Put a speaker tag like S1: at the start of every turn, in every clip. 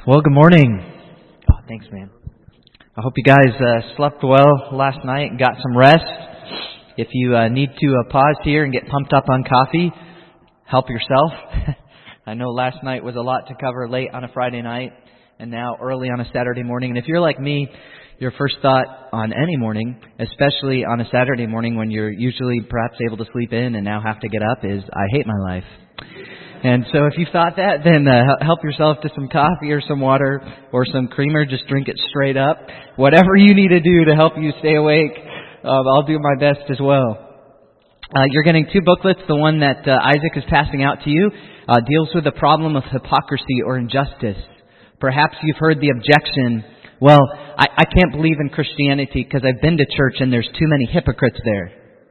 S1: Well, good morning. Oh, thanks, man. I hope you guys slept well last night and got some rest. If you need to pause here and get pumped up on coffee, help yourself. I know last night was a lot to cover late on a Friday night and now early on a Saturday morning. And if you're like me, your first thought on any morning, especially on a Saturday morning when you're usually perhaps able to sleep in and now have to get up, is, I hate my life. And so if you thought that, then help yourself to some coffee or some water or some creamer. Just drink it straight up. Whatever you need to do to help you stay awake, I'll do my best as well. You're getting two booklets. The one that Isaac is passing out to you deals with the problem of hypocrisy or injustice. Perhaps you've heard the objection, well, I can't believe in Christianity because I've been to church and there's too many hypocrites there.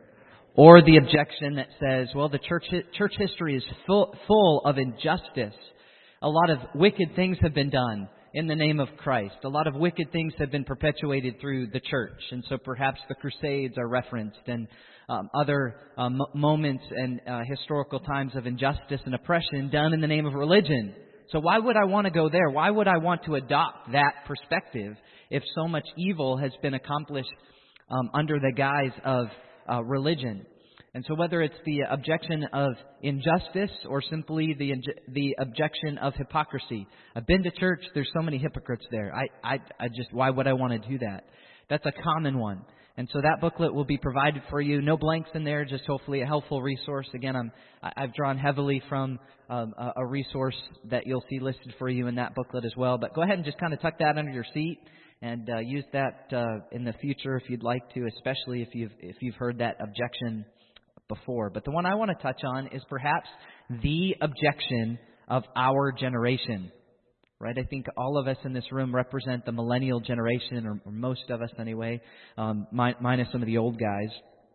S1: Or the objection that says, well, the church history is full of injustice. A lot of wicked things have been done in the name of Christ. A lot of wicked things have been perpetuated through the church. And so perhaps the Crusades are referenced and other moments and historical times of injustice and oppression done in the name of religion. So why would I want to go there? Why would I want to adopt that perspective if so much evil has been accomplished under the guise of religion? And so whether it's the objection of injustice or simply the objection of hypocrisy. I've been to church, there's so many hypocrites there. I just, why would I want to do that? That's a common one. And so that booklet will be provided for you. No blanks in there, just hopefully a helpful resource. Again, I've drawn heavily from a resource that you'll see listed for you in that booklet as well. But go ahead and just kind of tuck that under your seat and use that in the future if you'd like to, especially if you've heard that objection before. But the one I want to touch on is perhaps the objection of our generation. Right? I think all of us in this room represent the millennial generation, or most of us anyway, minus some of the old guys.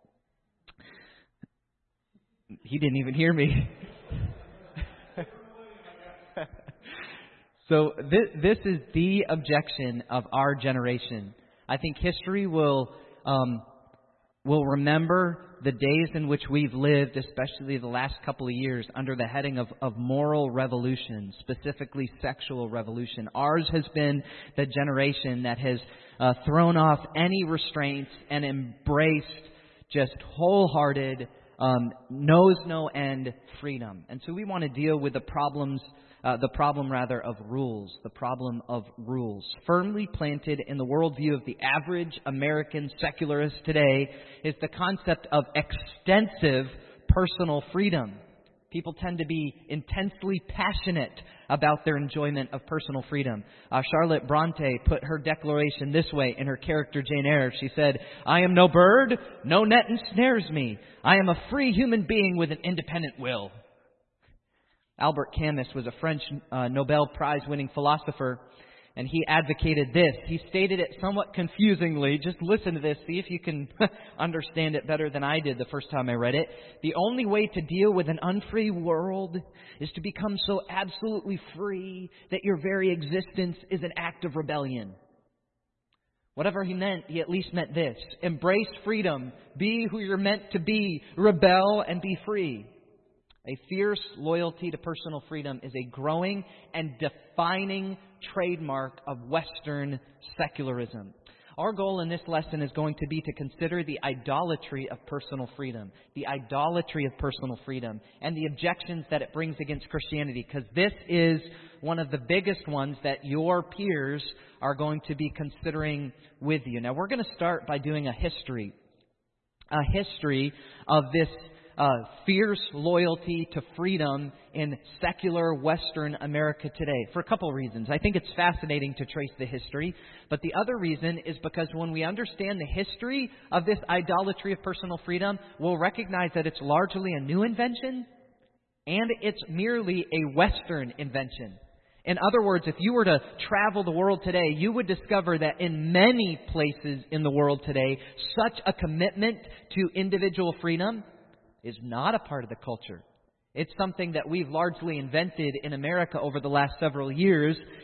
S1: He didn't even hear me. So this is the objection of our generation. I think history will remember the days in which we've lived, especially the last couple of years, under the heading of moral revolution, specifically sexual revolution. Ours has been the generation that has thrown off any restraints and embraced just wholehearted, knows no end freedom. And so we want to deal with the problem of rules, the problem of rules. Firmly planted in the worldview of the average American secularist today is the concept of extensive personal freedom. People tend to be intensely passionate about their enjoyment of personal freedom. Charlotte Bronte put her declaration this way in her character Jane Eyre. She said, "I am no bird, no net ensnares me. I am a free human being with an independent will." Albert Camus was a French Nobel Prize-winning philosopher, and he advocated this. He stated it somewhat confusingly. Just listen to this. See if you can understand it better than I did the first time I read it. The only way to deal with an unfree world is to become so absolutely free that your very existence is an act of rebellion. Whatever he meant, he at least meant this. Embrace freedom. Be who you're meant to be. Rebel and be free. A fierce loyalty to personal freedom is a growing and defining trademark of Western secularism. Our goal in this lesson is going to be to consider the idolatry of personal freedom. The idolatry of personal freedom and the objections that it brings against Christianity. Because this is one of the biggest ones that your peers are going to be considering with you. Now we're going to start by doing a history of this fierce loyalty to freedom in secular Western America today for a couple of reasons. I think it's fascinating to trace the history, but the other reason is because when we understand the history of this idolatry of personal freedom, we'll recognize that it's largely a new invention and it's merely a Western invention. In other words, if you were to travel the world today, you would discover that in many places in the world today, such a commitment to individual freedom is not a part of the culture. It's something that we've largely invented in America over the last several years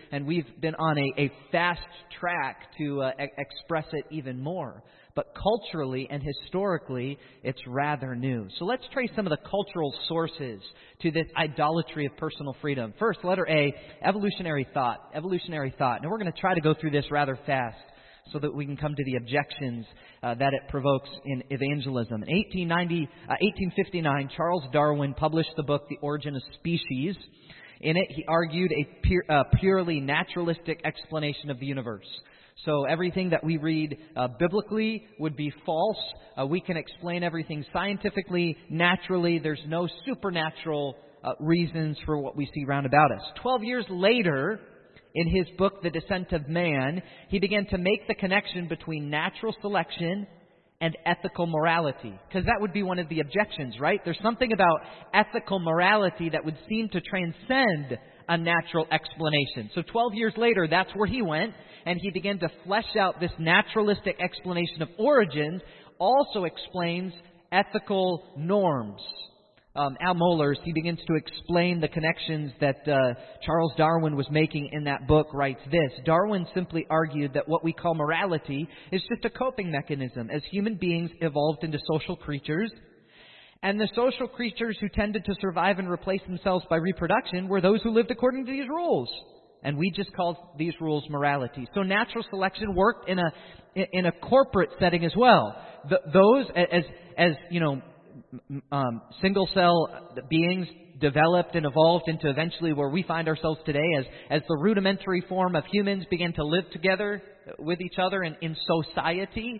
S1: and we've been on a fast track to express it even more. But culturally and historically, it's rather new. So let's trace some of the cultural sources to this idolatry of personal freedom. First, letter A, evolutionary thought. Evolutionary thought. And we're going to try to go through this rather fast so that we can come to the objections that it provokes in evangelism. In 1859, Charles Darwin published the book The Origin of Species. In it, he argued a purely naturalistic explanation of the universe. So everything that we read biblically would be false. We can explain everything scientifically, naturally. There's no supernatural reasons for what we see round about us. 12 years later, in his book, The Descent of Man, he began to make the connection between natural selection and ethical morality. Because that would be one of the objections, right? There's something about ethical morality that would seem to transcend a natural explanation. So 12 years later, that's where he went, and he began to flesh out this naturalistic explanation of origins, also explains ethical norms. Al Mohlers, he begins to explain the connections that Charles Darwin was making in that book, writes this: Darwin simply argued that what we call morality is just a coping mechanism as human beings evolved into social creatures. And the social creatures who tended to survive and replace themselves by reproduction were those who lived according to these rules. And we just called these rules morality. So natural selection worked in a corporate setting as well. Those, as you know, single cell beings developed and evolved into eventually where we find ourselves today as the rudimentary form of humans began to live together with each other in society.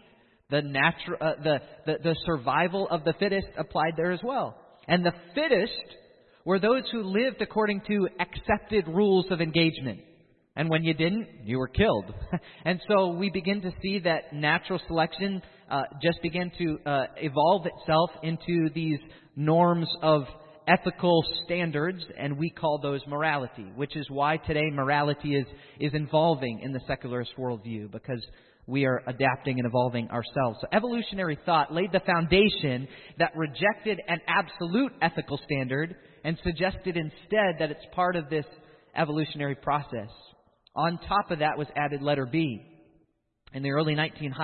S1: The survival of the fittest applied there as well. And the fittest were those who lived according to accepted rules of engagement. And when you didn't, you were killed. And so we begin to see that natural selection just began to evolve itself into these norms of ethical standards, and we call those morality, which is why today morality is evolving in the secularist worldview, because we are adapting and evolving ourselves. So evolutionary thought laid the foundation that rejected an absolute ethical standard and suggested instead that it's part of this evolutionary process. On top of that was added letter B. In the early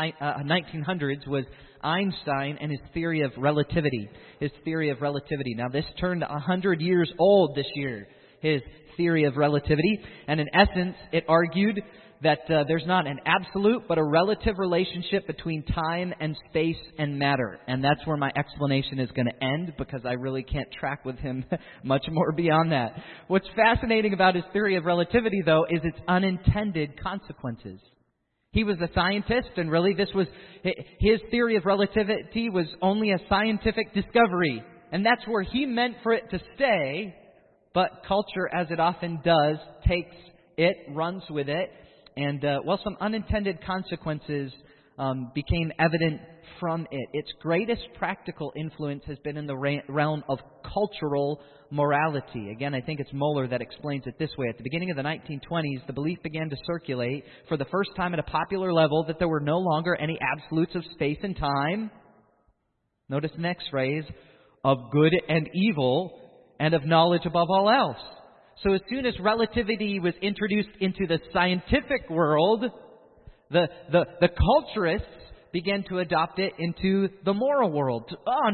S1: 1900s was Einstein and his theory of relativity. His theory of relativity. Now this turned 100 years old this year, his theory of relativity. And in essence, it argued that there's not an absolute but a relative relationship between time and space and matter. And that's where my explanation is going to end, because I really can't track with him much more beyond that. What's fascinating about his theory of relativity, though, is its unintended consequences. He was a scientist, and really his theory of relativity was only a scientific discovery. And that's where he meant for it to stay, but culture, as it often does, takes it, runs with it, and some unintended consequences became evident from it. Its greatest practical influence has been in the realm of cultural morality. Again, I think it's Moeller that explains it this way. At the beginning of the 1920s, the belief began to circulate for the first time at a popular level that there were no longer any absolutes of space and time. Notice the next phrase, of good and evil, and of knowledge above all else. So as soon as relativity was introduced into the scientific world, the culturists began to adopt it into the moral world.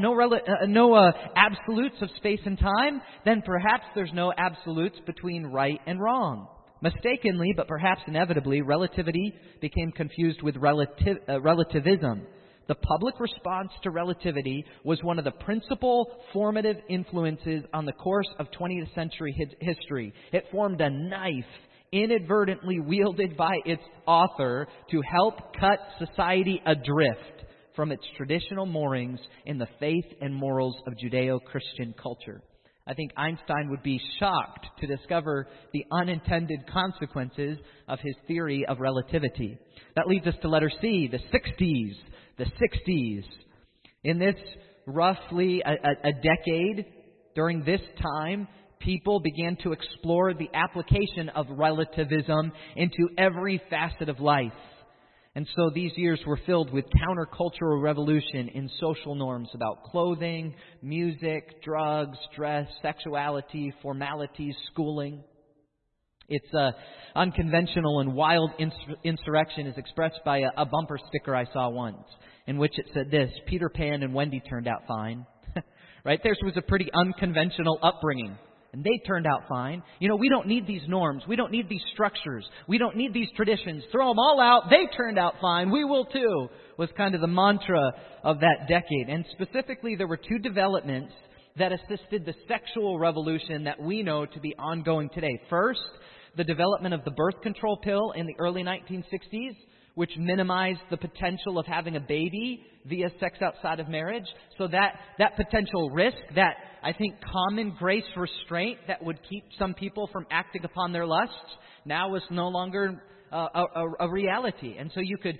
S1: No absolutes of space and time, then perhaps there's no absolutes between right and wrong. Mistakenly, but perhaps inevitably, relativity became confused with relativism. The public response to relativity was one of the principal formative influences on the course of 20th century history. It formed a knife inadvertently wielded by its author to help cut society adrift from its traditional moorings in the faith and morals of Judeo-Christian culture. I think Einstein would be shocked to discover the unintended consequences of his theory of relativity. That leads us to letter C, the 60s. The 60s. In this roughly a decade, during this time, people began to explore the application of relativism into every facet of life. And so these years were filled with countercultural revolution in social norms about clothing, music, drugs, dress, sexuality, formalities, schooling. Its unconventional and wild insurrection is expressed by a bumper sticker I saw once, in which it said this: Peter Pan and Wendy turned out fine. Right? Theirs was a pretty unconventional upbringing, and they turned out fine. We don't need these norms. We don't need these structures. We don't need these traditions. Throw them all out. They turned out fine. We will too, was kind of the mantra of that decade. And specifically, there were two developments that assisted the sexual revolution that we know to be ongoing today. First, the development of the birth control pill in the early 1960s, which minimized the potential of having a baby via sex outside of marriage. So that potential risk, that, I think, common grace restraint that would keep some people from acting upon their lusts, now is no longer a reality. And so you could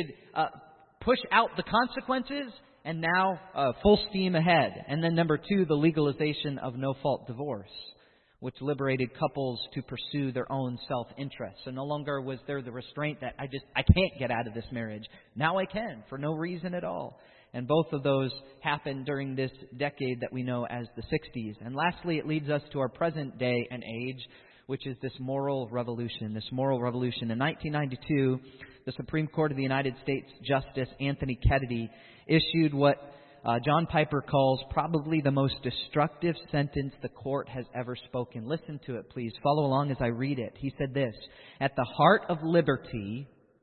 S1: push out the consequences, and now full steam ahead. And then number two, the legalization of no-fault divorce, which liberated couples to pursue their own self-interest. So no longer was there the restraint that I can't get out of this marriage. Now I can, for no reason at all. And both of those happened during this decade that we know as the 60s. And lastly, it leads us to our present day and age, which is this moral revolution. This moral revolution. In 1992, the Supreme Court of the United States Justice Anthony Kennedy issued what John Piper calls probably the most destructive sentence the court has ever spoken. Listen to it, please. Follow along as I read it. He said this: "At the heart of liberty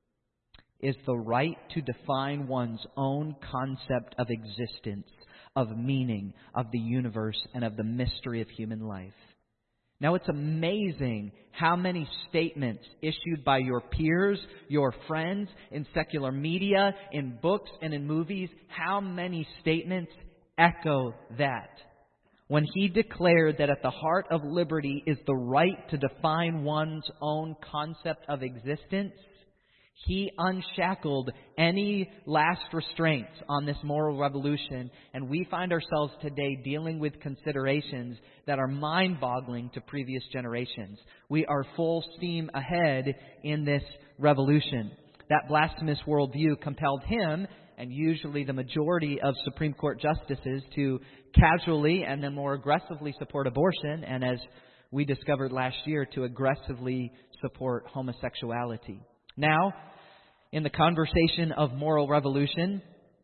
S1: is the right to define one's own concept of existence, of meaning, of the universe, and of the mystery of human life." Now, it's amazing how many statements issued by your peers, your friends, in secular media, in books, and in movies, how many statements echo that. When he declared that at the heart of liberty is the right to define one's own concept of existence, he unshackled any last restraints on this moral revolution, and we find ourselves today dealing with considerations that are mind-boggling to previous generations. We are full steam ahead in this revolution. That blasphemous worldview compelled him, and usually the majority of Supreme Court justices, to casually and then more aggressively support abortion, and as we discovered last year, to aggressively support homosexuality. Now, in the conversation of moral revolution,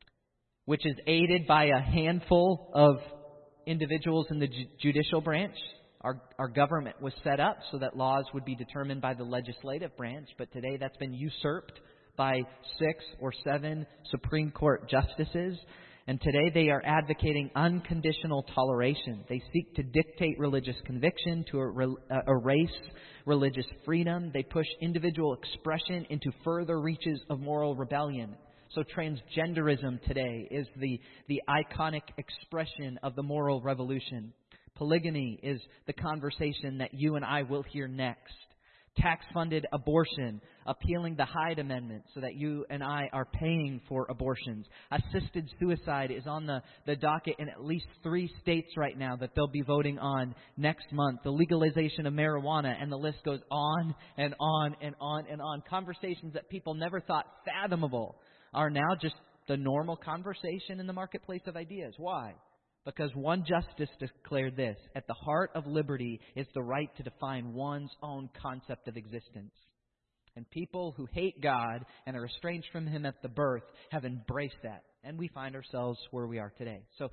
S1: which is aided by a handful of individuals in the judicial branch, our government was set up so that laws would be determined by the legislative branch, but today that's been usurped by 6 or 7 Supreme Court justices. And today they are advocating unconditional toleration. They seek to dictate religious conviction, to erase religious freedom. They push individual expression into further reaches of moral rebellion. So transgenderism today is the iconic expression of the moral revolution. Polygamy is the conversation that you and I will hear next. Tax-funded abortion, appealing the Hyde Amendment so that you and I are paying for abortions. Assisted suicide is on the docket in at least 3 states right now that they'll be voting on next month. The legalization of marijuana, and the list goes on and on and on and on. Conversations that people never thought fathomable are now just the normal conversation in the marketplace of ideas. Why? Because one justice declared this: at the heart of liberty is the right to define one's own concept of existence. And people who hate God and are estranged from Him at the birth have embraced that. And we find ourselves where we are today. So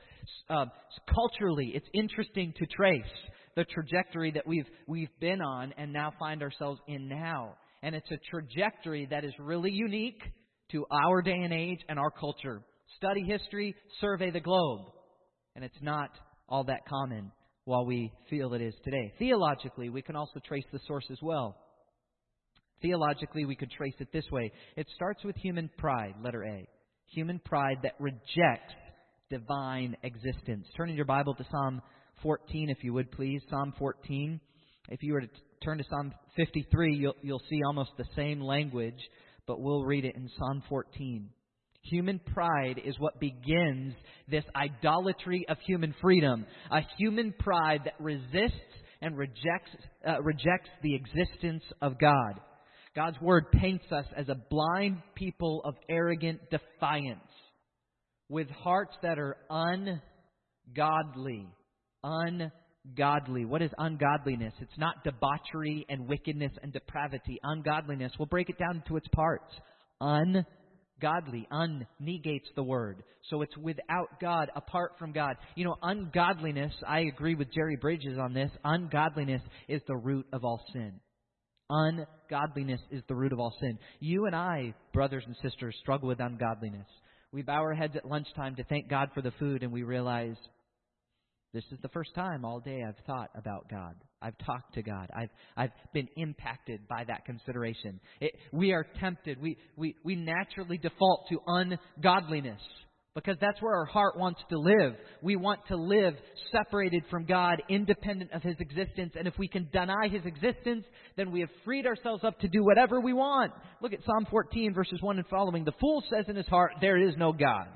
S1: culturally, it's interesting to trace the trajectory that we've been on and now find ourselves in now. And it's a trajectory that is really unique to our day and age and our culture. Study history, survey the globe. And it's not all that common while we feel it is today. Theologically, we can also trace the source as well. Theologically, we could trace it this way. It starts with human pride, letter A. Human pride that rejects divine existence. Turn in your Bible to Psalm 14, if you would, please. Psalm 14. If you were to turn to Psalm 53, you'll see almost the same language, but we'll read it in Psalm 14. Human pride is what begins this idolatry of human freedom. A human pride that resists and rejects the existence of God. God's Word paints us as a blind people of arrogant defiance, with hearts that are ungodly, godly. What is ungodliness? It's not debauchery and wickedness and depravity. Ungodliness, we'll break it down into its parts. Ungodly. Un-negates the word. So it's without God, apart from God. You know, ungodliness, I agree with Jerry Bridges on this. Ungodliness is the root of all sin. Ungodliness is the root of all sin. You and I, brothers and sisters, struggle with ungodliness. We bow our heads at lunchtime to thank God for the food, and we realize this is the first time all day I've thought about God. I've talked to God. I've been impacted by that consideration. We are tempted. We naturally default to ungodliness because that's where our heart wants to live. We want to live separated from God, independent of His existence. And if we can deny His existence, then we have freed ourselves up to do whatever we want. Look at Psalm 14, verses 1 and following. The fool says in his heart, there is no God.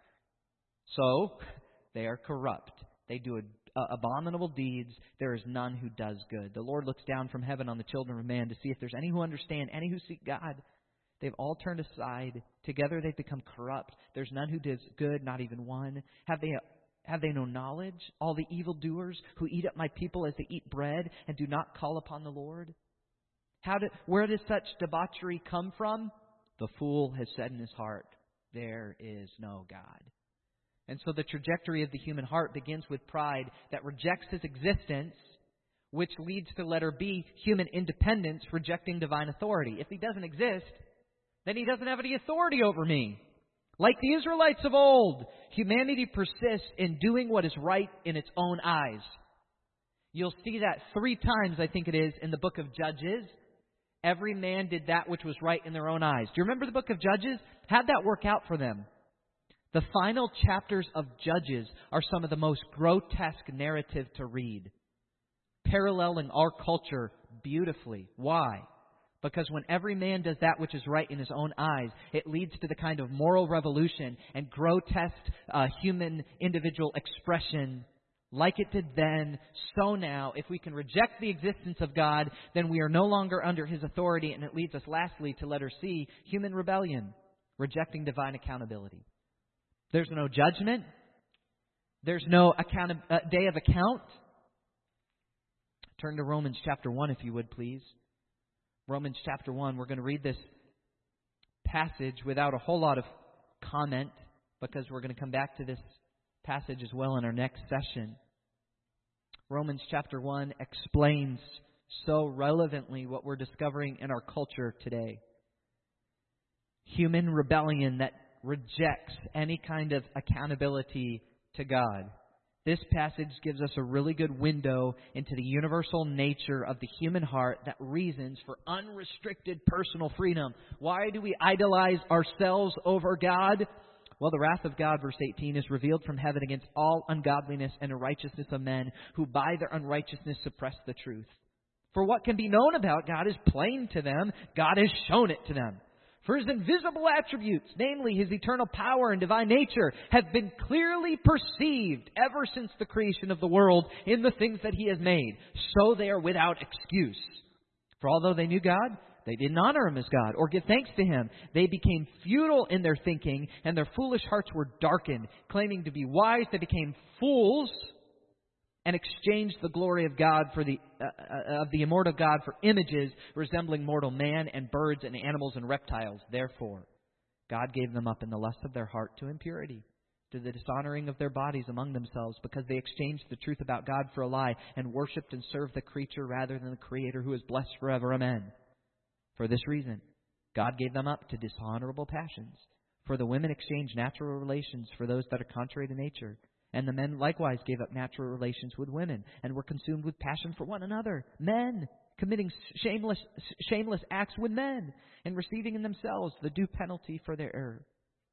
S1: So, they are corrupt. They do abominable deeds. There is none who does good. The Lord looks down from heaven on the children of man to see if there's any who understand, any who seek God. They've all turned aside. Together they've become corrupt. There's none who does good, not even one. Have they no knowledge? All the evildoers who eat up my people as they eat bread and do not call upon the Lord? Where does such debauchery come from? The fool has said in his heart, there is no God. And so the trajectory of the human heart begins with pride that rejects His existence, which leads to letter B, human independence, rejecting divine authority. If He doesn't exist, then He doesn't have any authority over me. Like the Israelites of old, humanity persists in doing what is right in its own eyes. You'll see that 3 times, I think it is, in the book of Judges. Every man did that which was right in their own eyes. Do you remember the book of Judges? How'd that work out for them? The final chapters of Judges are some of the most grotesque narrative to read, paralleling our culture beautifully. Why? Because when every man does that which is right in his own eyes, it leads to the kind of moral revolution and grotesque human individual expression like it did then, so now. If we can reject the existence of God, then we are no longer under His authority, and it leads us lastly to letter C, human rebellion, rejecting divine accountability. There's no judgment. There's no day of account. Turn to Romans chapter 1, if you would, please. Romans chapter 1. We're going to read this passage without a whole lot of comment because we're going to come back to this passage as well in our next session. Romans chapter 1 explains so relevantly what we're discovering in our culture today. Human rebellion that rejects any kind of accountability to God. This passage gives us a really good window into the universal nature of the human heart that reasons for unrestricted personal freedom. Why do we idolize ourselves over God? Well, the wrath of God, verse 18, is revealed from heaven against all ungodliness and unrighteousness of men who by their unrighteousness suppress the truth. For what can be known about God is plain to them. God has shown it to them. For His invisible attributes, namely His eternal power and divine nature, have been clearly perceived ever since the creation of the world in the things that He has made. So they are without excuse. For although they knew God, they didn't honor Him as God or give thanks to Him. They became futile in their thinking, and their foolish hearts were darkened. Claiming to be wise, they became fools and exchanged the glory of God of the immortal God for images resembling mortal man and birds and animals and reptiles. Therefore, God gave them up in the lust of their heart to impurity, to the dishonoring of their bodies among themselves, because they exchanged the truth about God for a lie and worshipped and served the creature rather than the Creator, who is blessed forever. Amen. For this reason, God gave them up to dishonorable passions. For the women exchanged natural relations for those that are contrary to nature. And the men likewise gave up natural relations with women and were consumed with passion for one another. Men committing shameless acts with men and receiving in themselves the due penalty for their error.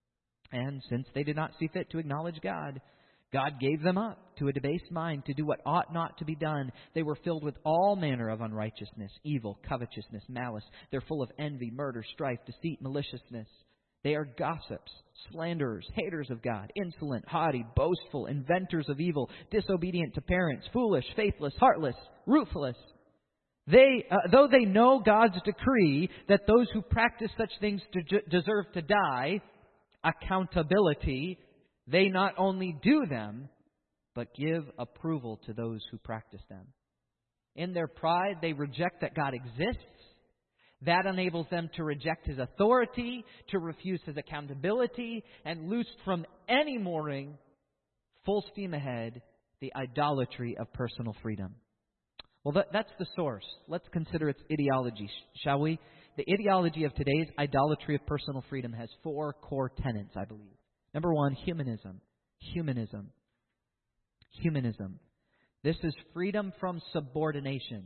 S1: And since they did not see fit to acknowledge God, God gave them up to a debased mind to do what ought not to be done. They were filled with all manner of unrighteousness, evil, covetousness, malice. They're full of envy, murder, strife, deceit, maliciousness. They are gossips, slanderers, haters of God, insolent, haughty, boastful, inventors of evil, disobedient to parents, foolish, faithless, heartless, ruthless. Though they know God's decree that those who practice such things deserve to die, accountability, they not only do them, but give approval to those who practice them. In their pride, they reject that God exists. That enables them to reject His authority, to refuse His accountability, and loosed from any mooring, full steam ahead, the idolatry of personal freedom. Well, that's the source. Let's consider its ideology, shall we? The ideology of today's idolatry of personal freedom has 4 core tenets, I believe. Number 1, humanism. Humanism. Humanism. This is freedom from subordination.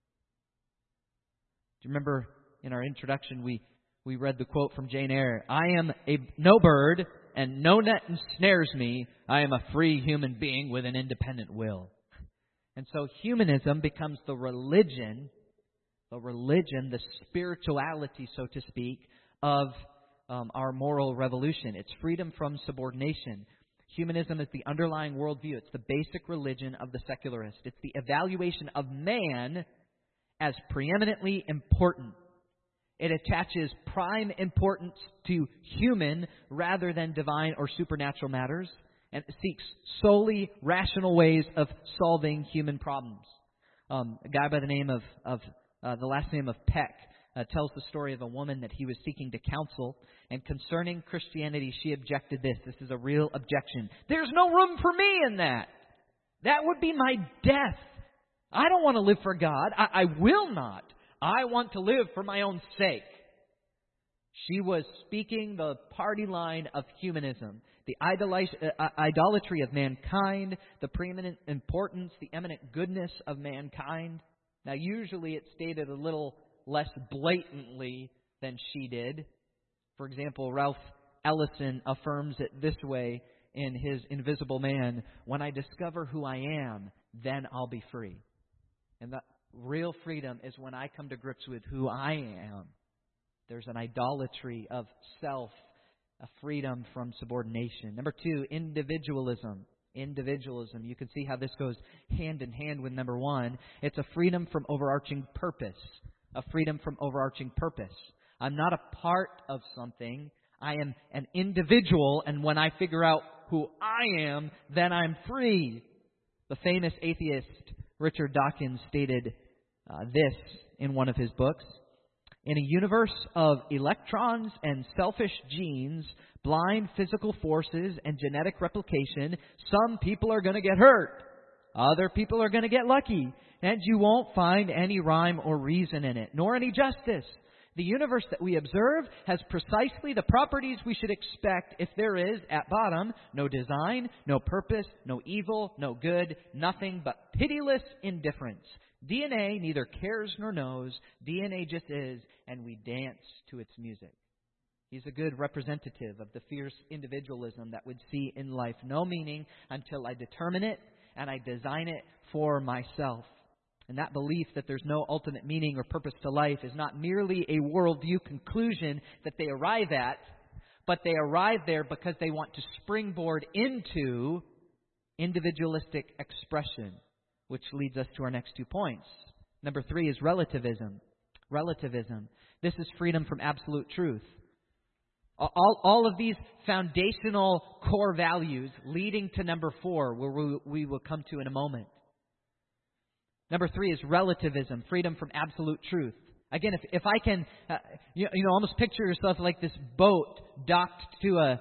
S1: Do you remember in our introduction we read the quote from Jane Eyre, "I am no bird, and no net ensnares me. I am a free human being with an independent will." And so humanism becomes the religion, the spirituality, so to speak, of our moral revolution. It's freedom from subordination. Humanism is the underlying worldview. It's the basic religion of the secularist. It's the evaluation of man as preeminently important. It attaches prime importance to human rather than divine or supernatural matters, and it seeks solely rational ways of solving human problems. A guy by the name of the last name of Peck tells the story of a woman that he was seeking to counsel, and concerning Christianity, she objected this. This is a real objection. "There's no room for me in that. That would be my death. I don't want to live for God. I will not. I want to live for my own sake." She was speaking the party line of humanism, the idolatry of mankind, the preeminent importance, the eminent goodness of mankind. Now, usually it's stated a little less blatantly than she did. For example, Ralph Ellison affirms it this way in his Invisible Man: "When I discover who I am, then I'll be free." And the real freedom is when I come to grips with who I am. There's an idolatry of self, a freedom from subordination. Number 2, individualism. Individualism. You can see how this goes hand in hand with number 1. It's a freedom from overarching purpose. A freedom from overarching purpose. I'm not a part of something. I am an individual, and when I figure out who I am, then I'm free. The famous atheist Richard Dawkins stated this in one of his books: "In a universe of electrons and selfish genes, blind physical forces, and genetic replication, some people are going to get hurt. Other people are going to get lucky. And you won't find any rhyme or reason in it, nor any justice. The universe that we observe has precisely the properties we should expect if there is, at bottom, no design, no purpose, no evil, no good, nothing but pitiless indifference. DNA neither cares nor knows. DNA just is, and we dance to its music." He's a good representative of the fierce individualism that would see in life no meaning until I determine it and I design it for myself. And that belief that there's no ultimate meaning or purpose to life is not merely a worldview conclusion that they arrive at, but they arrive there because they want to springboard into individualistic expression, which leads us to our next 2 points. Number 3 is relativism. Relativism. This is freedom from absolute truth. All of these foundational core values leading to number 4, where we will come to in a moment. Number 3 is relativism, freedom from absolute truth. Again, if I can, almost picture yourself like this boat docked to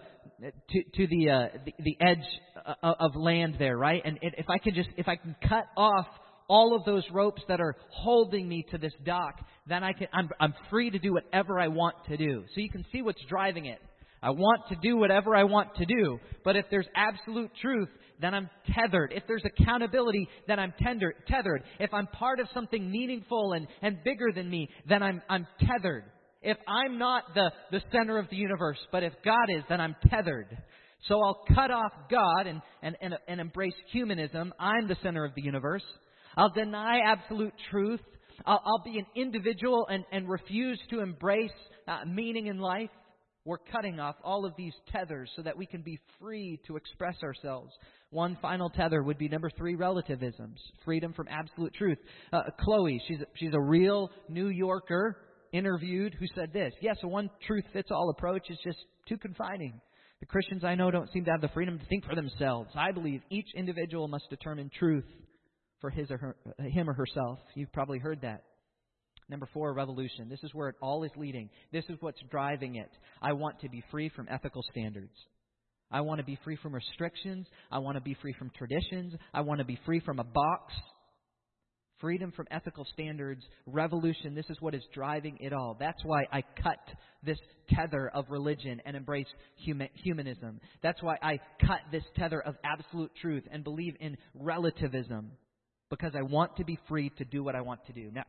S1: the edge of land there, right? And if I can cut off all of those ropes that are holding me to this dock, then I'm free to do whatever I want to do. So you can see what's driving it. I want to do whatever I want to do. But if there's absolute truth, then I'm tethered. If there's accountability, then I'm tethered. If I'm part of something meaningful and bigger than me, then I'm tethered. If I'm not the center of the universe, but if God is, then I'm tethered. So I'll cut off God and embrace humanism. I'm the center of the universe. I'll deny absolute truth. I'll be an individual and refuse to embrace meaning in life. We're cutting off all of these tethers so that we can be free to express ourselves. One final tether would be number 3, relativisms. Freedom from absolute truth. Chloe, she's a real New Yorker interviewed who said this: "Yes, a one-truth-fits-all approach is just too confining. The Christians I know don't seem to have the freedom to think for themselves. I believe each individual must determine truth for him or herself. You've probably heard that. Number 4, revolution. This is where it all is leading. This is what's driving it. I want to be free from ethical standards. I want to be free from restrictions. I want to be free from traditions. I want to be free from a box. Freedom from ethical standards, revolution, this is what is driving it all. That's why I cut this tether of religion and embrace humanism. That's why I cut this tether of absolute truth and believe in relativism. Because I want to be free to do what I want to do. Now,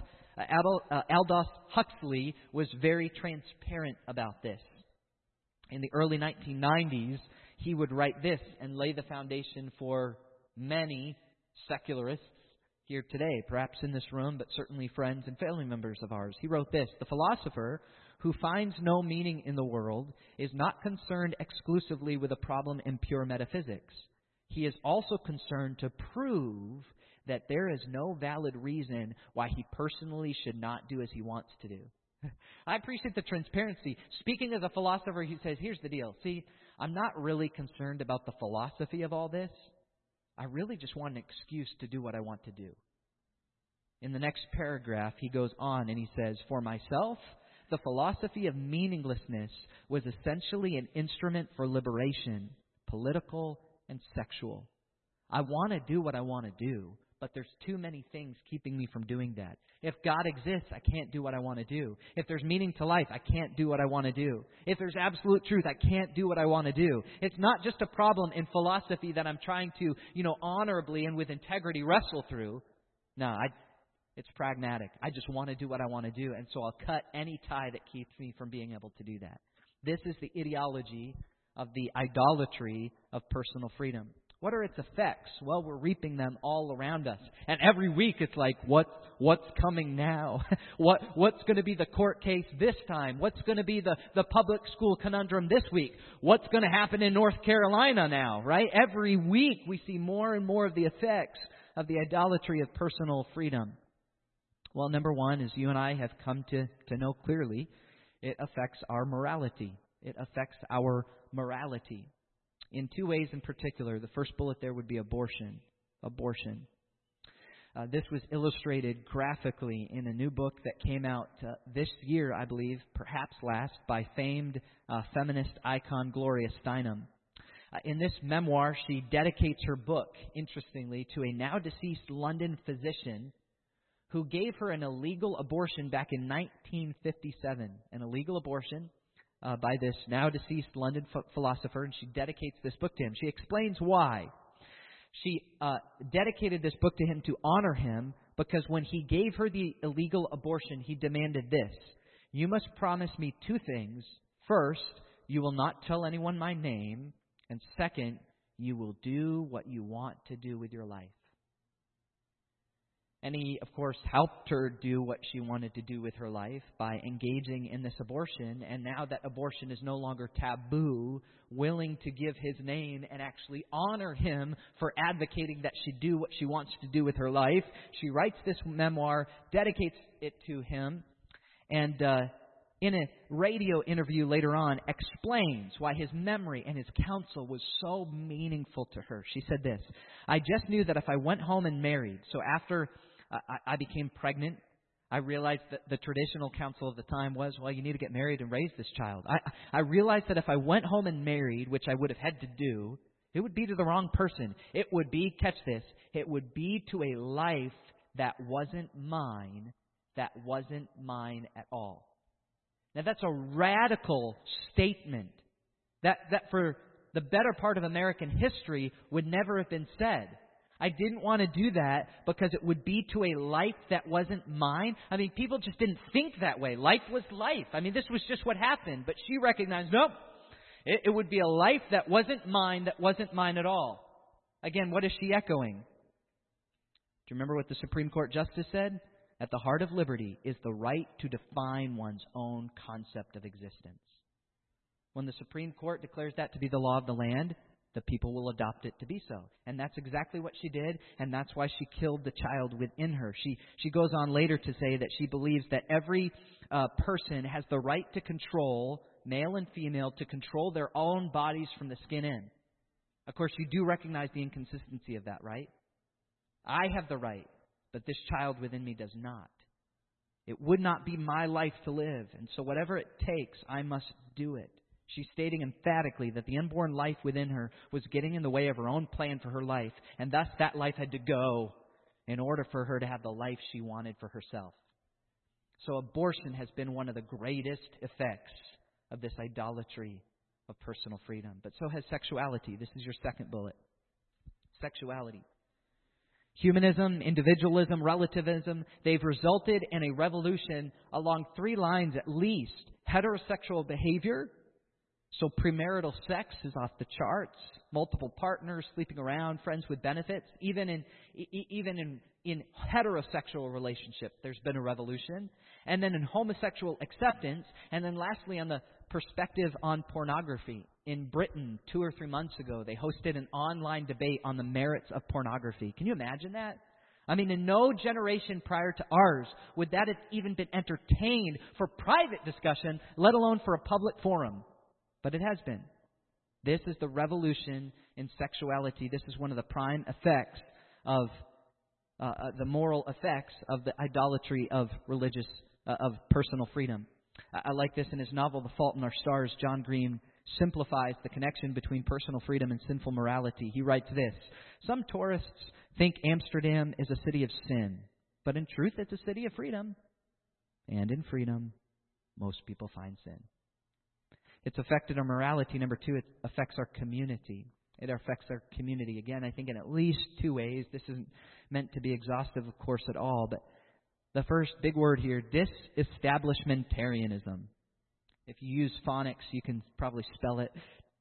S1: Aldous Huxley was very transparent about this. In the early 1990s, he would write this and lay the foundation for many secularists here today, perhaps in this room, but certainly friends and family members of ours. He wrote this: "The philosopher who finds no meaning in the world is not concerned exclusively with a problem in pure metaphysics. He is also concerned to prove that there is no valid reason why he personally should not do as he wants to do." I appreciate the transparency. Speaking as a philosopher, he says, here's the deal. See, I'm not really concerned about the philosophy of all this. I really just want an excuse to do what I want to do. In the next paragraph, he goes on and he says, "For myself, the philosophy of meaninglessness was essentially an instrument for liberation, political and sexual. I want to do what I want to do, but there's too many things keeping me from doing that. If God exists, I can't do what I want to do. If there's meaning to life, I can't do what I want to do. If there's absolute truth, I can't do what I want to do." It's not just a problem in philosophy that I'm trying to, honorably and with integrity wrestle through. No, it's pragmatic. I just want to do what I want to do, and so I'll cut any tie that keeps me from being able to do that. This is the ideology of the idolatry of personal freedom. What are its effects? Well, we're reaping them all around us. And every week it's like, what's coming now? What's going to be the court case this time? What's going to be the public school conundrum this week? What's going to happen in North Carolina now, right? Every week we see more and more of the effects of the idolatry of personal freedom. Well, number 1, as you and I have come to know clearly, it affects our morality. It affects our morality. In 2 ways in particular. The first bullet there would be abortion. Abortion. This was illustrated graphically in a new book that came out this year, I believe, perhaps last, by famed feminist icon Gloria Steinem. In this memoir, she dedicates her book, interestingly, to a now-deceased London physician who gave her an illegal abortion back in 1957. An illegal abortion by this now-deceased London philosopher, and she dedicates this book to him. She explains why. She dedicated this book to him to honor him because when he gave her the illegal abortion, he demanded this: "You must promise me 2 things. First, you will not tell anyone my name. And second, you will do what you want to do with your life." And he, of course, helped her do what she wanted to do with her life by engaging in this abortion. And now that abortion is no longer taboo, willing to give his name and actually honor him for advocating that she do what she wants to do with her life, she writes this memoir, dedicates it to him, and in a radio interview later on, explains why his memory and his counsel was so meaningful to her. She said this: "I just knew that if I went home and married," so after I became pregnant, I realized that the traditional counsel of the time was, well, you need to get married and raise this child. I realized that if I went home and married, which I would have had to do, it would be to the wrong person. It would be, catch this, it would be to a life that wasn't mine at all. Now that's a radical statement that for the better part of American history would never have been said. I didn't want to do that because it would be to a life that wasn't mine. I mean, people just didn't think that way. Life was life. I mean, this was just what happened. But she recognized, nope, it would be a life that wasn't mine at all. Again, what is she echoing? Do you remember what the Supreme Court Justice said? At the heart of liberty is the right to define one's own concept of existence. When the Supreme Court declares that to be the law of the land, the people will adopt it to be so. And that's exactly what she did, and that's why she killed the child within her. She goes on later to say that she believes that every person has the right to control male and female, to control their own bodies from the skin in. Of course, you do recognize the inconsistency of that, right? I have the right, but this child within me does not. It would not be my life to live, and so whatever it takes, I must do it. She's stating emphatically that the unborn life within her was getting in the way of her own plan for her life, and thus that life had to go in order for her to have the life she wanted for herself. So abortion has been one of the greatest effects of this idolatry of personal freedom. But so has sexuality. This is your second bullet. Sexuality. Humanism, individualism, relativism, they've resulted in a revolution along three lines at least. Heterosexual behavior, so premarital sex is off the charts. Multiple partners, sleeping around, friends with benefits. Even in heterosexual relationship, there's been a revolution. And then in homosexual acceptance. And then lastly, on the perspective on pornography. In Britain, 2 or 3 months ago, they hosted an online debate on the merits of pornography. Can you imagine that? I mean, in no generation prior to ours would that have even been entertained for private discussion, let alone for a public forum. But it has been. This is the revolution in sexuality. This is one of the prime effects of the moral effects of the idolatry of of personal freedom. I like this in his novel, The Fault in Our Stars. John Green simplifies the connection between personal freedom and sinful morality. He writes this: some tourists think Amsterdam is a city of sin, but in truth it's a city of freedom. And in freedom, most people find sin. It's affected our morality. Number 2, it affects our community. It affects our community. Again, I think in at least 2 ways. This isn't meant to be exhaustive, of course, at all. But the first big word here, disestablishmentarianism. If you use phonics, you can probably spell it.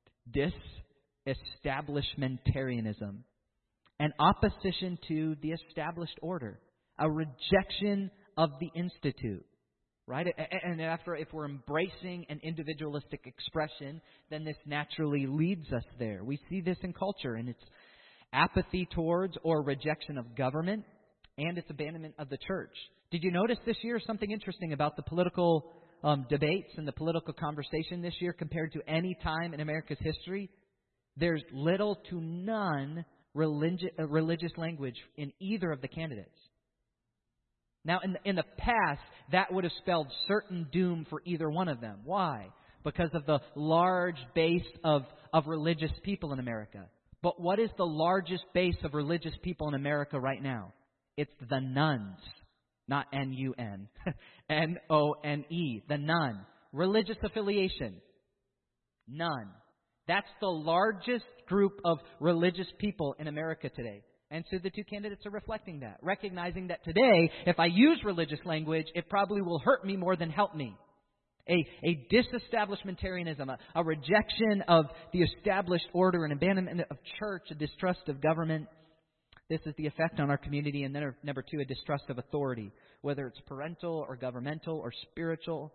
S1: Disestablishmentarianism. An opposition to the established order. A rejection of the institute. Right? And if we're embracing an individualistic expression, then this naturally leads us there. We see this in culture, and it's apathy towards or rejection of government, and its abandonment of the church. Did you notice this year something interesting about the political debates and the political conversation this year compared to any time in America's history? There's little to none religious language in either of the candidates. Now, in the past, that would have spelled certain doom for either one of them. Why? Because of the large base of religious people in America. But what is the largest base of religious people in America right now? It's the nuns. Not N-U-N. N-O-N-E. The nun. Religious affiliation. None. That's the largest group of religious people in America today. And so the two candidates are reflecting that, recognizing that today, if I use religious language, it probably will hurt me more than help me. A disestablishmentarianism, a rejection of the established order, an abandonment of church, a distrust of government. This is the effect on our community. And then number 2, a distrust of authority, whether it's parental or governmental or spiritual.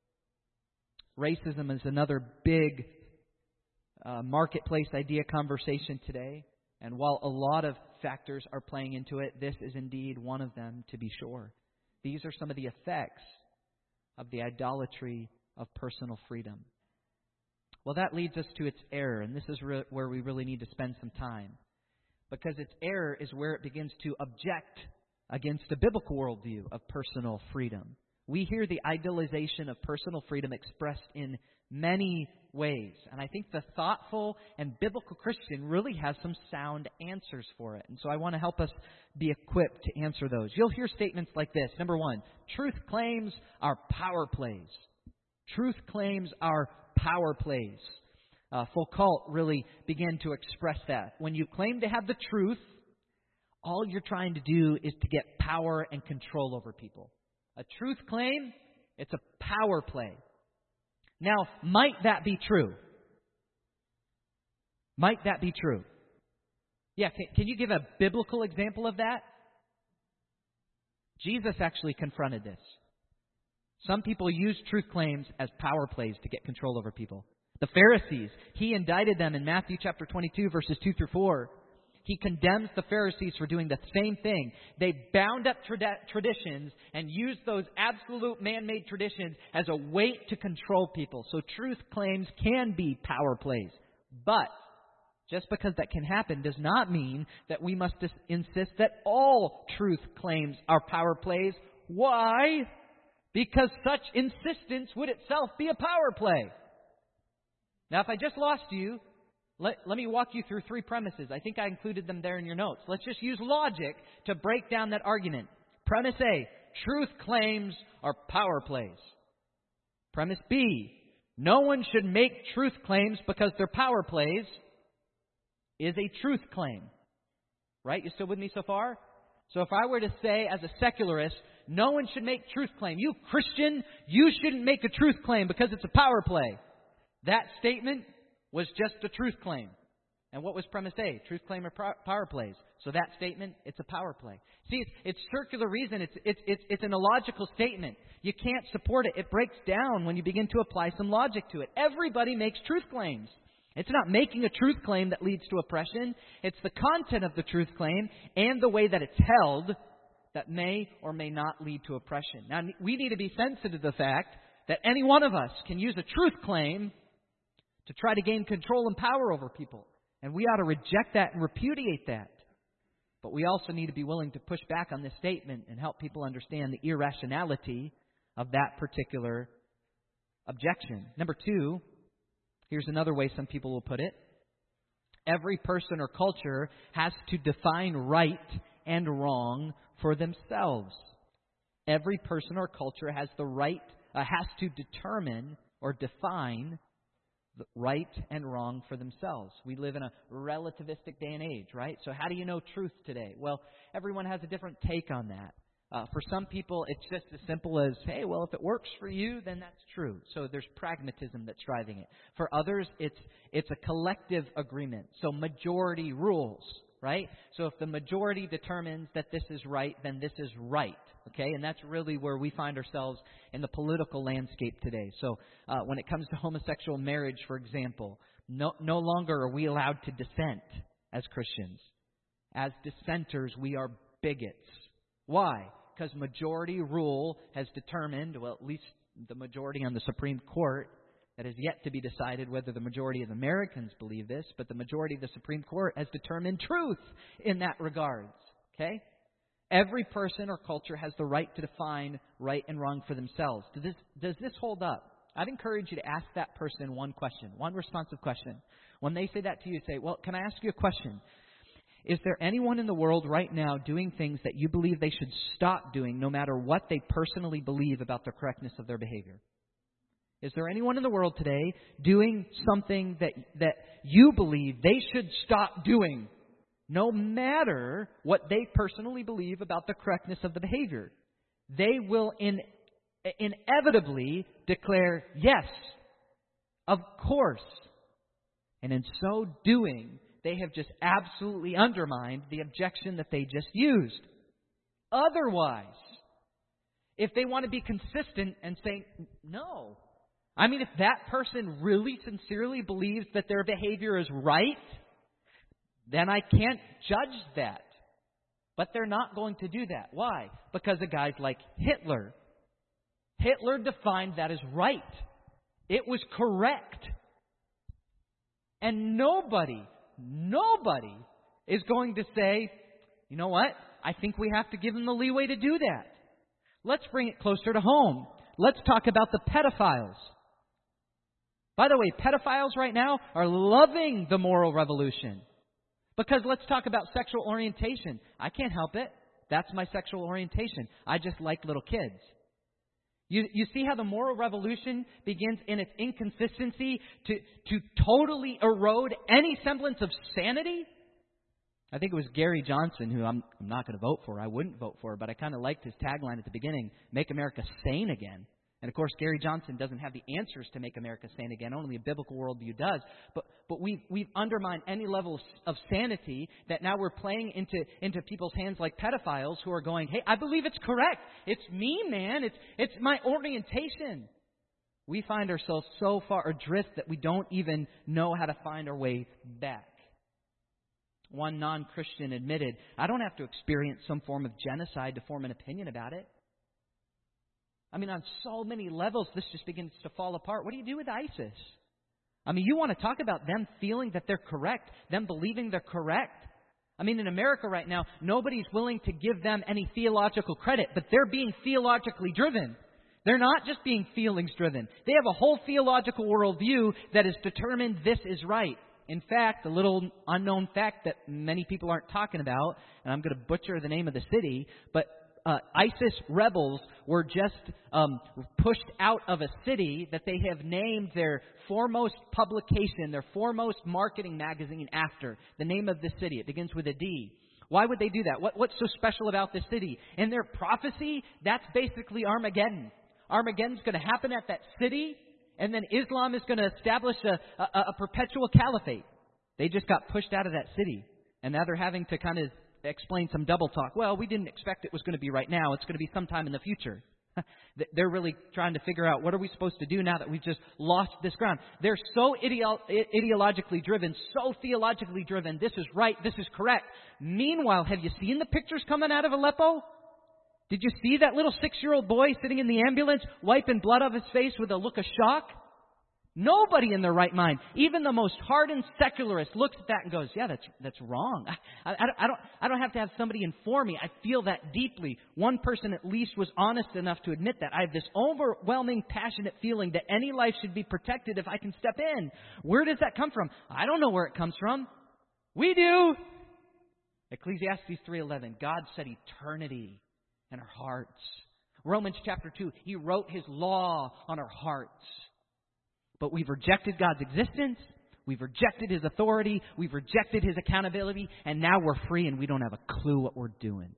S1: Racism is another big marketplace idea conversation today. And while a lot of factors are playing into it, this is indeed one of them, to be sure. These are some of the effects of the idolatry of personal freedom. Well, that leads us to its error, and this is where we really need to spend some time. Because its error is where it begins to object against a biblical worldview of personal freedom. We hear the idolization of personal freedom expressed in many ways. And I think the thoughtful and biblical Christian really has some sound answers for it. And so I want to help us be equipped to answer those. You'll hear statements like this. Number 1, truth claims are power plays. Truth claims are power plays. Foucault really began to express that. When you claim to have the truth, all you're trying to do is to get power and control over people. A truth claim, it's a power play. Now, might that be true? Might that be true? Yeah, can you give a biblical example of that? Jesus actually confronted this. Some people use truth claims as power plays to get control over people. The Pharisees, he indicted them in Matthew chapter 22, verses 2 through 4. He condemns the Pharisees for doing the same thing. They bound up traditions and used those absolute man-made traditions as a weight to control people. So truth claims can be power plays. But just because that can happen does not mean that we must insist that all truth claims are power plays. Why? Because such insistence would itself be a power play. Now, if I just lost you, let me walk you through 3 premises. I think I included them there in your notes. Let's just use logic to break down that argument. Premise A, truth claims are power plays. Premise B, no one should make truth claims because they're power plays, is a truth claim. Right? You still with me so far? So if I were to say as a secularist, no one should make truth claim. You Christian, you shouldn't make a truth claim because it's a power play. That statement was just a truth claim. And what was premise A? Truth claim or power plays. So that statement, it's a power play. See, it's circular reason. It's an illogical statement. You can't support it. It breaks down when you begin to apply some logic to it. Everybody makes truth claims. It's not making a truth claim that leads to oppression. It's the content of the truth claim and the way that it's held that may or may not lead to oppression. Now, we need to be sensitive to the fact that any one of us can use a truth claim to try to gain control and power over people. And we ought to reject that and repudiate that. But we also need to be willing to push back on this statement and help people understand the irrationality of that particular objection. Number 2, here's another way some people will put it. Every person or culture has to define right and wrong for themselves. Every person or culture has the right, has to determine or define right and wrong for themselves. We live in a relativistic day and age, right? So how do you know truth today? Well, everyone has a different take on that. For some people, it's just as simple as, hey, well, if it works for you, then that's true. So there's pragmatism that's driving it. For others, it's a collective agreement. So majority rules, right? So if the majority determines that this is right, then this is right. Okay, and that's really where we find ourselves in the political landscape today. So when it comes to homosexual marriage, for example, no longer are we allowed to dissent as Christians. As dissenters, we are bigots. Why? Because majority rule has determined, well, at least the majority on the Supreme Court, that is yet to be decided whether the majority of Americans believe this, but the majority of the Supreme Court has determined truth in that regards. Okay? Every person or culture has the right to define right and wrong for themselves. Does this hold up? I'd encourage you to ask that person one question, one responsive question. When they say that to you, say, well, can I ask you a question? Is there anyone in the world right now doing things that you believe they should stop doing no matter what they personally believe about the correctness of their behavior? Is there anyone in the world today doing something that you believe they should stop doing no matter what they personally believe about the correctness of the behavior? They will inevitably declare, yes, of course. And in so doing, they have just absolutely undermined the objection that they just used. Otherwise, if they want to be consistent and say, no. I mean, if that person really sincerely believes that their behavior is right, then I can't judge that. But they're not going to do that. Why? Because of guys like Hitler. Hitler defined that as right. It was correct. And nobody is going to say, you know what? I think we have to give them the leeway to do that. Let's bring it closer to home. Let's talk about the pedophiles. By the way, pedophiles right now are loving the moral revolution. Because let's talk about sexual orientation. I can't help it. That's my sexual orientation. I just like little kids. You see how the moral revolution begins in its inconsistency to totally erode any semblance of sanity? I think it was Gary Johnson, who I'm not going to vote for. I wouldn't vote for, but I kind of liked his tagline at the beginning, "Make America Sane Again." And of course, Gary Johnson doesn't have the answers to make America sane again. Only a biblical worldview does. But we've undermined any level of sanity that now we're playing into people's hands like pedophiles who are going, hey, I believe it's correct. It's me, man. It's my orientation. We find ourselves so far adrift that we don't even know how to find our way back. One non-Christian admitted, I don't have to experience some form of genocide to form an opinion about it. I mean, on so many levels, this just begins to fall apart. What do you do with ISIS? I mean, you want to talk about them feeling that they're correct, them believing they're correct? I mean, in America right now, nobody's willing to give them any theological credit, but they're being theologically driven. They're not just being feelings driven. They have a whole theological worldview that is determined this is right. In fact, a little unknown fact that many people aren't talking about, and I'm going to butcher the name of the city, but ISIS rebels were just pushed out of a city that they have named their foremost publication, their foremost marketing magazine after. The name of the city. It begins with a D. Why would they do that? What's so special about this city? In their prophecy, that's basically Armageddon. Armageddon's going to happen at that city, and then Islam is going to establish a perpetual caliphate. They just got pushed out of that city, and now they're having to kind of explain some double talk. Well, we didn't expect it was going to be right now. It's going to be sometime in the future. They're really trying to figure out, what are we supposed to do now that we've just lost this ground? They're so ideologically driven, so theologically driven. This is right. This is correct. Meanwhile, have you seen the pictures coming out of Aleppo? Did you see that little 6-year-old boy sitting in the ambulance, wiping blood off his face with a look of shock? Nobody in their right mind, even the most hardened secularist, looks at that and goes, yeah, that's wrong. I don't have to have somebody inform me. I feel that deeply. One person at least was honest enough to admit that. I have this overwhelming, passionate feeling that any life should be protected if I can step in. Where does that come from? I don't know where it comes from. We do. Ecclesiastes 3:11, God set eternity in our hearts. Romans chapter 2, He wrote His law on our hearts. But we've rejected God's existence, we've rejected His authority, we've rejected His accountability, and now we're free and we don't have a clue what we're doing.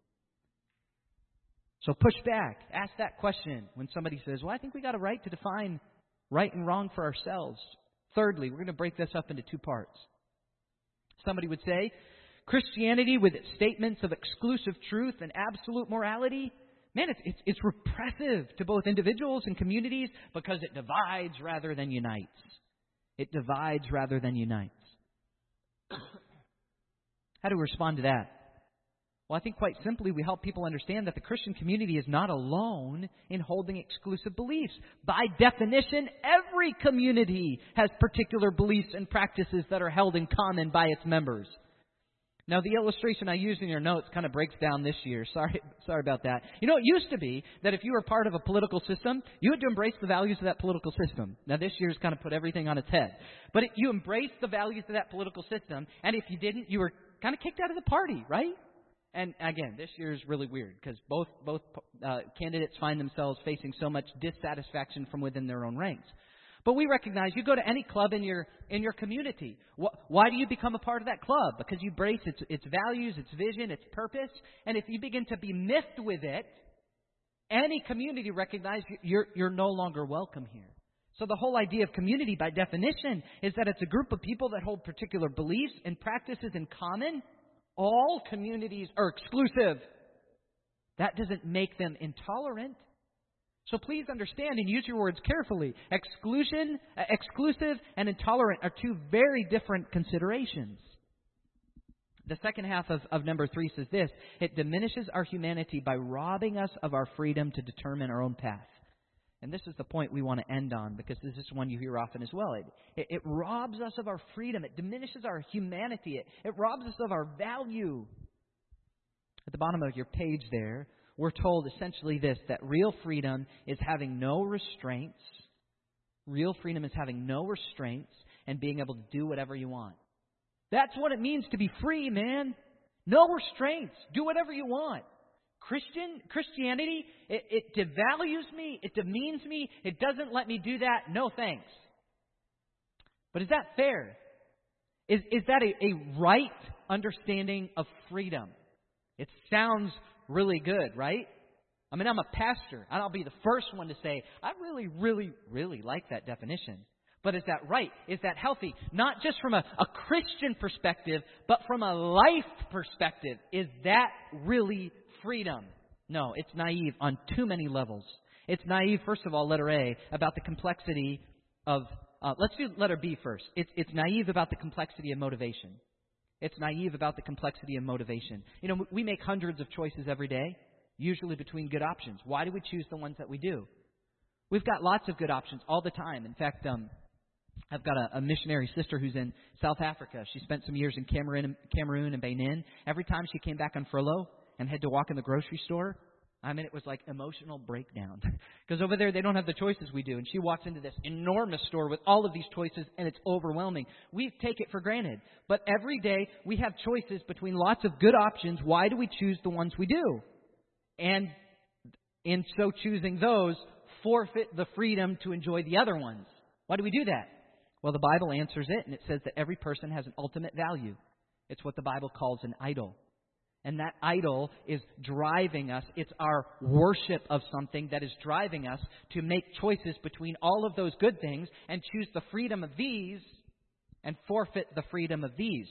S1: So push back. Ask that question when somebody says, well, I think we got a right to define right and wrong for ourselves. Thirdly, we're going to break this up into two parts. Somebody would say, Christianity with its statements of exclusive truth and absolute morality, man, it's repressive to both individuals and communities because it divides rather than unites. It divides rather than unites. How do we respond to that? Well, I think quite simply we help people understand that the Christian community is not alone in holding exclusive beliefs. By definition, every community has particular beliefs and practices that are held in common by its members. Now, the illustration I used in your notes kind of breaks down this year. Sorry about that. You know, it used to be that if you were part of a political system, you had to embrace the values of that political system. Now, this year's kind of put everything on its head. But you embraced the values of that political system, and if you didn't, you were kind of kicked out of the party, right? And again, this year is really weird because both candidates find themselves facing so much dissatisfaction from within their own ranks. But we recognize you go to any club in your community. Why do you become a part of that club? Because you embrace its values, its vision, its purpose. And if you begin to be miffed with it, any community recognizes you're no longer welcome here. So the whole idea of community, by definition, is that it's a group of people that hold particular beliefs and practices in common. All communities are exclusive. That doesn't make them intolerant. So please understand and use your words carefully. Exclusive and intolerant are two very different considerations. The second half of number 3 says this: it diminishes our humanity by robbing us of our freedom to determine our own path. And this is the point we want to end on, because this is one you hear often as well. It robs us of our freedom. It diminishes our humanity. It robs us of our value. At the bottom of your page there, we're told essentially this, that real freedom is having no restraints. Real freedom is having no restraints and being able to do whatever you want. That's what it means to be free, man. No restraints. Do whatever you want. Christianity, it devalues me. It demeans me. It doesn't let me do that. No thanks. But is that fair? Is that a right understanding of freedom? It sounds really good, right? I mean, I'm a pastor, and I'll be the first one to say, I really, really, really like that definition. But is that right? Is that healthy? Not just from a Christian perspective, but from a life perspective. Is that really freedom? No, it's naive on too many levels. It's naive, first of all, letter A, about the complexity of... let's do letter B first. It's naive about the complexity of motivation. It's naive about the complexity of motivation. We make hundreds of choices every day, usually between good options. Why do we choose the ones that we do? We've got lots of good options all the time. In fact, I've got a missionary sister who's in South Africa. She spent some years in Cameroon and Benin. Every time she came back on furlough and had to walk in the grocery store, it was like emotional breakdown. Because over there, they don't have the choices we do. And she walks into this enormous store with all of these choices, and it's overwhelming. We take it for granted. But every day, we have choices between lots of good options. Why do we choose the ones we do? And in so choosing those, forfeit the freedom to enjoy the other ones. Why do we do that? Well, the Bible answers it, and it says that every person has an ultimate value. It's what the Bible calls an idol. And that idol is driving us. It's our worship of something that is driving us to make choices between all of those good things and choose the freedom of these and forfeit the freedom of these.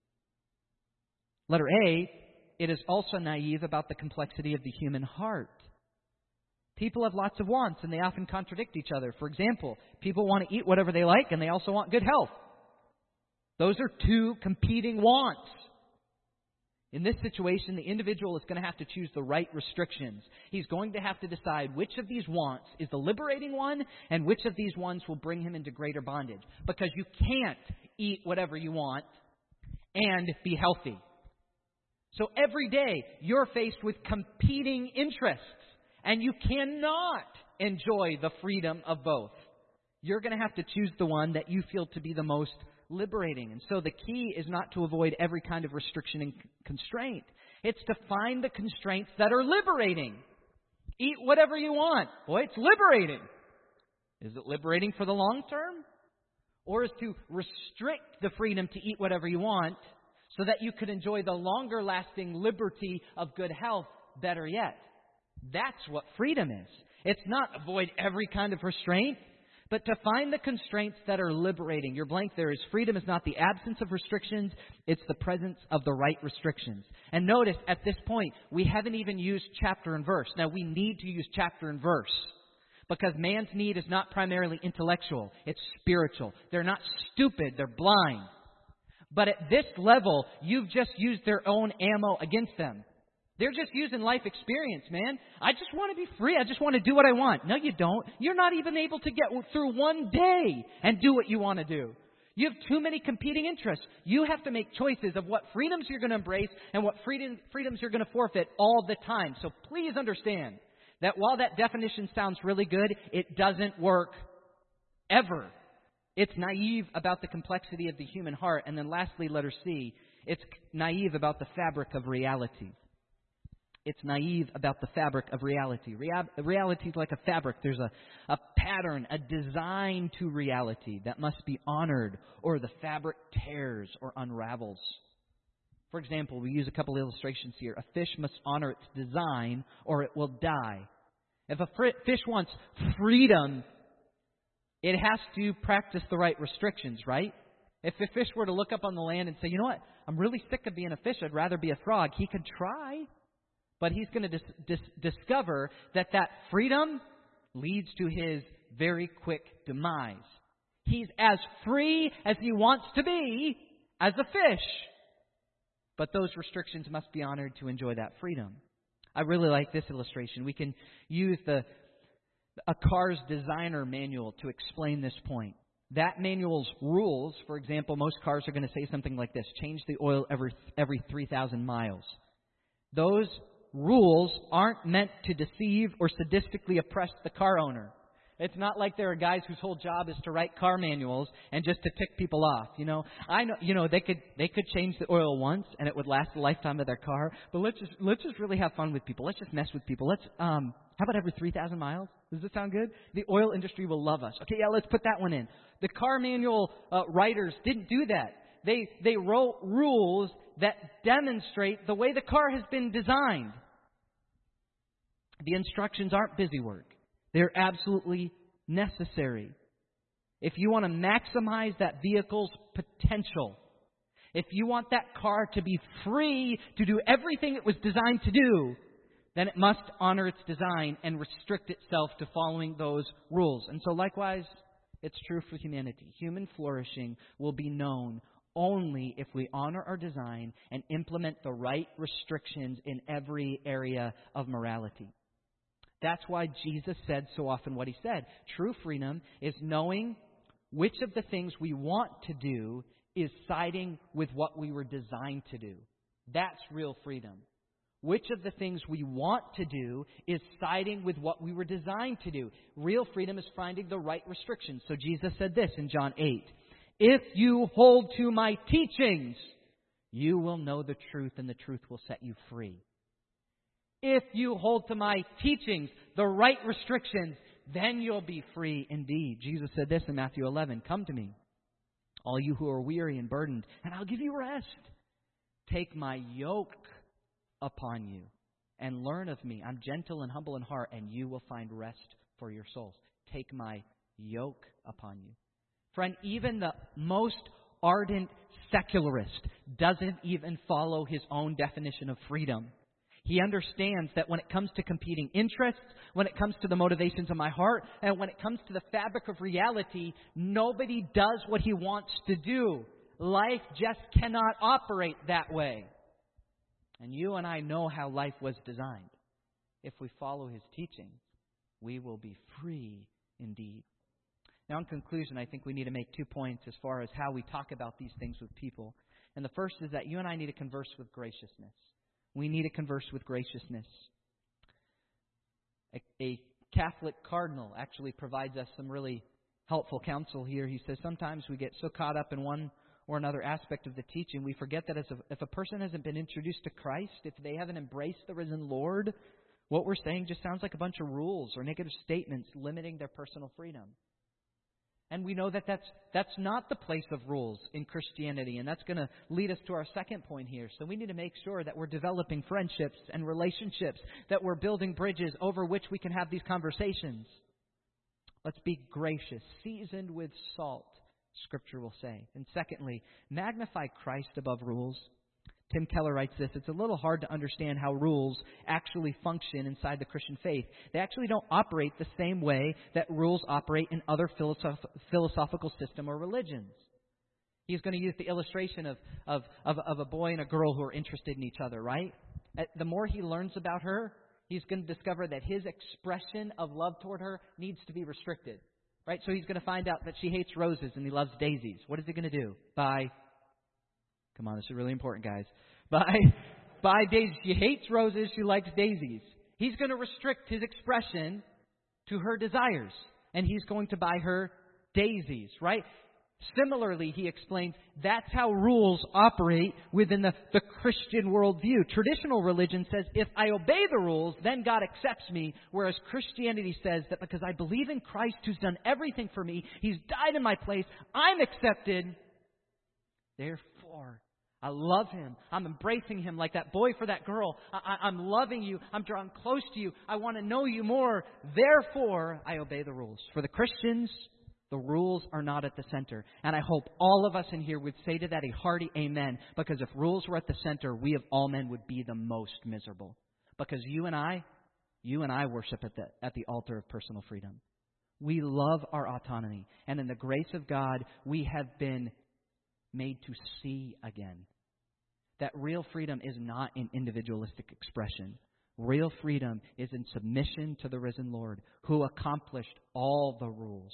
S1: Letter A, it is also naive about the complexity of the human heart. People have lots of wants, and they often contradict each other. For example, people want to eat whatever they like, and they also want good health. Those are two competing wants. In this situation, the individual is going to have to choose the right restrictions. He's going to have to decide which of these wants is the liberating one and which of these ones will bring him into greater bondage. Because you can't eat whatever you want and be healthy. So every day, you're faced with competing interests. And you cannot enjoy the freedom of both. You're going to have to choose the one that you feel to be the most liberating. And so the key is not to avoid every kind of restriction and constraint. It's to find the constraints that are liberating. Eat whatever you want. Boy, it's liberating. Is it liberating for the long term? Or is to restrict the freedom to eat whatever you want so that you could enjoy the longer lasting liberty of good health better yet? That's what freedom is. It's not avoid every kind of restraint, but to find the constraints that are liberating. Your blank there is freedom is not the absence of restrictions, it's the presence of the right restrictions. And notice at this point, we haven't even used chapter and verse. Now we need to use chapter and verse because man's need is not primarily intellectual, it's spiritual. They're not stupid, they're blind. But at this level, you've just used their own ammo against them. They're just using life experience, man. I just want to be free. I just want to do what I want. No, you don't. You're not even able to get through one day and do what you want to do. You have too many competing interests. You have to make choices of what freedoms you're going to embrace and what freedoms you're going to forfeit all the time. So please understand that while that definition sounds really good, it doesn't work ever. It's naive about the complexity of the human heart. And then lastly, letter C, it's naive about the fabric of reality. It's naive about the fabric of reality. Reality is like a fabric. There's a pattern, a design to reality that must be honored, or the fabric tears or unravels. For example, we use a couple illustrations here. A fish must honor its design, or it will die. If a fish wants freedom, it has to practice the right restrictions, right? If a fish were to look up on the land and say, you know what, I'm really sick of being a fish, I'd rather be a frog, he could try. But he's going to discover that freedom leads to his very quick demise. He's as free as he wants to be as a fish. But those restrictions must be honored to enjoy that freedom. I really like this illustration. We can use a car's designer manual to explain this point. That manual's rules, for example, most cars are going to say something like this: change the oil every 3,000 miles. Those rules aren't meant to deceive or sadistically oppress the car owner. It's not like there are guys whose whole job is to write car manuals and just to tick people off. I know they could change the oil once and it would last the lifetime of their car. But let's just really have fun with people. Let's just mess with people. How about every 3,000 miles? Does this sound good? The oil industry will love us. Okay, yeah, let's put that one in. The car manual writers didn't do that. They wrote rules that demonstrate the way the car has been designed. The instructions aren't busy work. They're absolutely necessary. If you want to maximize that vehicle's potential, if you want that car to be free to do everything it was designed to do, then it must honor its design and restrict itself to following those rules. And so likewise, it's true for humanity. Human flourishing will be known
S2: only if we honor our design and implement the right restrictions in every area of morality. That's why Jesus said so often what he said. True freedom is knowing which of the things we want to do is siding with what we were designed to do. That's real freedom. Which of the things we want to do is siding with what we were designed to do. Real freedom is finding the right restrictions. So Jesus said this in John 8. If you hold to my teachings, you will know the truth, and the truth will set you free. If you hold to my teachings, the right restrictions, then you'll be free indeed. Jesus said this in Matthew 11. Come to me, all you who are weary and burdened, and I'll give you rest. Take my yoke upon you and learn of me. I'm gentle and humble in heart, and you will find rest for your souls. Take my yoke upon you. Friend, even the most ardent secularist doesn't even follow his own definition of freedom. He understands that when it comes to competing interests, when it comes to the motivations of my heart, and when it comes to the fabric of reality, nobody does what he wants to do. Life just cannot operate that way. And you and I know how life was designed. If we follow his teaching, we will be free indeed. Now, in conclusion, I think we need to make 2 points as far as how we talk about these things with people. And the first is that you and I need to converse with graciousness. We need to converse with graciousness. A Catholic cardinal actually provides us some really helpful counsel here. He says sometimes we get so caught up in one or another aspect of the teaching, we forget that if a person hasn't been introduced to Christ, if they haven't embraced the risen Lord, what we're saying just sounds like a bunch of rules or negative statements limiting their personal freedom. And we know that that's not the place of rules in Christianity. And that's going to lead us to our second point here. So we need to make sure that we're developing friendships and relationships, that we're building bridges over which we can have these conversations. Let's be gracious, seasoned with salt, Scripture will say. And secondly, magnify Christ above rules. Tim Keller writes this, it's a little hard to understand how rules actually function inside the Christian faith. They actually don't operate the same way that rules operate in other philosophical systems or religions. He's going to use the illustration of a boy and a girl who are interested in each other, right? The more he learns about her, he's going to discover that his expression of love toward her needs to be restricted, right? So he's going to find out that she hates roses and he loves daisies. What is he going to do? Come on, this is really important, guys. Buy daisies. She hates roses. She likes daisies. He's going to restrict his expression to her desires. And he's going to buy her daisies, right? Similarly, he explains, that's how rules operate within the Christian worldview. Traditional religion says, if I obey the rules, then God accepts me. Whereas Christianity says that because I believe in Christ who's done everything for me, He's died in my place, I'm accepted. Therefore, I love Him. I'm embracing Him like that boy for that girl. I'm loving you. I'm drawing close to you. I want to know you more. Therefore, I obey the rules. For the Christians, the rules are not at the center. And I hope all of us in here would say to that a hearty amen. Because if rules were at the center, we of all men would be the most miserable. Because you and I worship at the altar of personal freedom. We love our autonomy. And in the grace of God, we have been made to see again that real freedom is not in individualistic expression. Real freedom is in submission to the risen Lord who accomplished all the rules,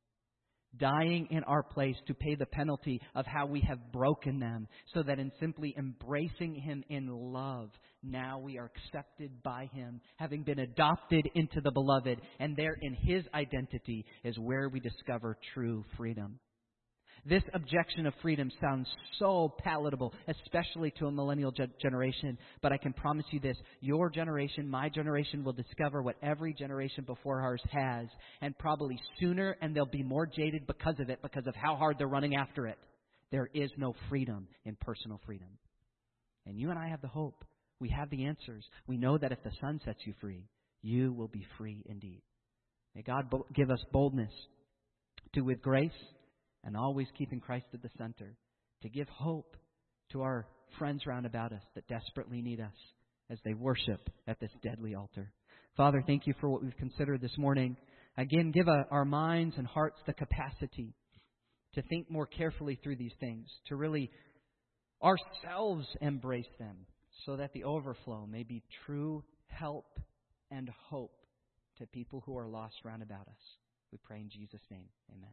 S2: dying in our place to pay the penalty of how we have broken them, so that in simply embracing Him in love, now we are accepted by Him, having been adopted into the beloved, and there in His identity is where we discover true freedom. This objection of freedom sounds so palatable, especially to a millennial generation. But I can promise you this, your generation, my generation, will discover what every generation before ours has. And probably sooner, and they'll be more jaded because of it, because of how hard they're running after it. There is no freedom in personal freedom. And you and I have the hope. We have the answers. We know that if the Son sets you free, you will be free indeed. May God give us boldness to, with grace, and always keeping Christ at the center, to give hope to our friends round about us that desperately need us as they worship at this deadly altar. Father, thank you for what we've considered this morning. Again, give our minds and hearts the capacity to think more carefully through these things, to really ourselves embrace them, so that the overflow may be true help and hope to people who are lost round about us. We pray in Jesus' name. Amen.